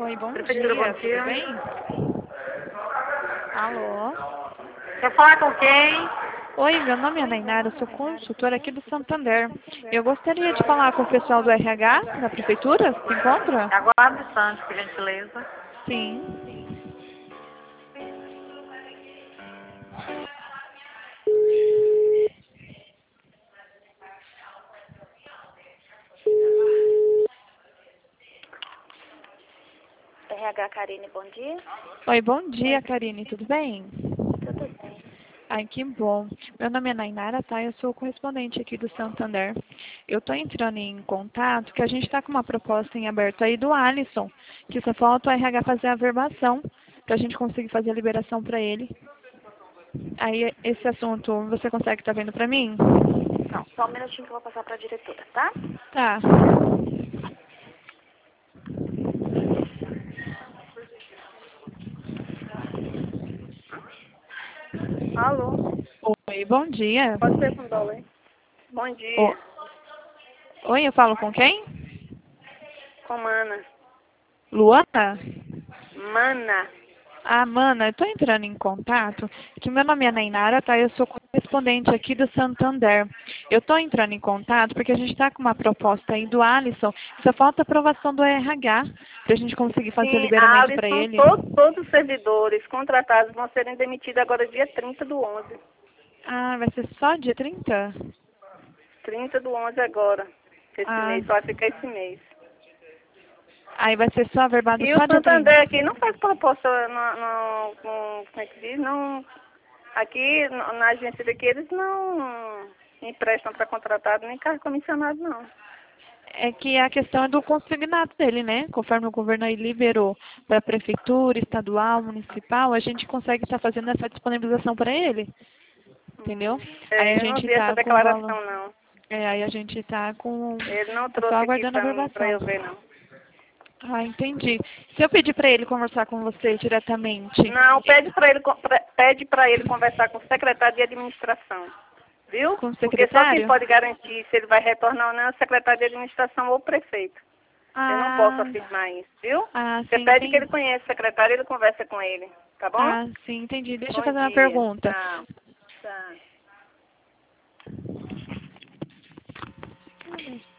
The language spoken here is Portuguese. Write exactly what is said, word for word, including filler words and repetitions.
Oi, bom Prefeitura, dia, bom dia. tudo bem? Alô? Quer falar com quem? Oi, meu nome é Nainara, eu sou consultora aqui do Santander. Eu gostaria de falar com o pessoal do R H da Prefeitura, se encontra? Aguarde um instante, por gentileza. Sim. R H Karine, bom dia. Oi, bom dia, Karine, tudo bem? Tudo bem. Ai, que bom. Meu nome é Nainara, tá? Eu sou correspondente aqui do Santander. Eu tô entrando em contato que a gente tá com uma proposta em aberto aí do Alisson, que só falta o R H fazer a verbação pra gente conseguir fazer a liberação pra ele. Aí, esse assunto, você consegue estar vendo pra mim? Não, só um minutinho que eu vou passar para a diretora, tá? Tá. Alô? Oi, bom dia. Pode ser com dólar, hein? Bom O- dia. Oi, eu falo com quem? Com Mana. Luana? Mana. Ah, Mana, eu tô entrando em contato, que meu nome é Nainara, tá? Eu sou correspondente aqui do Santander. Eu tô entrando em contato porque a gente tá com uma proposta aí do Alisson, só falta a aprovação do R H, pra gente conseguir fazer o Sim, a liberamento pra Alisson, ele. todos, todos os servidores contratados vão serem demitidos agora dia trinta do onze. Ah, vai ser só dia trinta? trinta do onze agora. Esse Ah, mês, só vai ficar esse mês. aí vai ser só averbado E o só dia trinta? Santander aqui não faz proposta, não, não, com, como é que diz? Não, aqui no- na agência daqui eles não emprestam para contratado nem carro comissionado, não. É que a questão é do consignado dele, né? Conforme o governo aí liberou para a prefeitura, estadual, municipal, a gente consegue estar fazendo essa disponibilização para ele, entendeu? Aí a É, eu não gente vi essa tá com o valor. declaração, não. É, aí a gente tá com. Ele não Só trouxe aqui aguardando a para para aprovação. eu ver, não. Ah, entendi. Se eu pedir para ele conversar com você diretamente, Não, pede para ele, co- pra- pede para ele conversar com o secretário de administração, viu? com o Porque só quem secretário? pode garantir se ele vai retornar ou não é o secretário de administração ou o prefeito. Eu não posso Ah, afirmar isso, viu? ah, Você sim, pede que ele entendi. conheça o secretário e ele conversa com ele, tá bom? Ah, sim, entendi. Deixa eu Bom fazer uma dia. pergunta. Tchau. Tchau.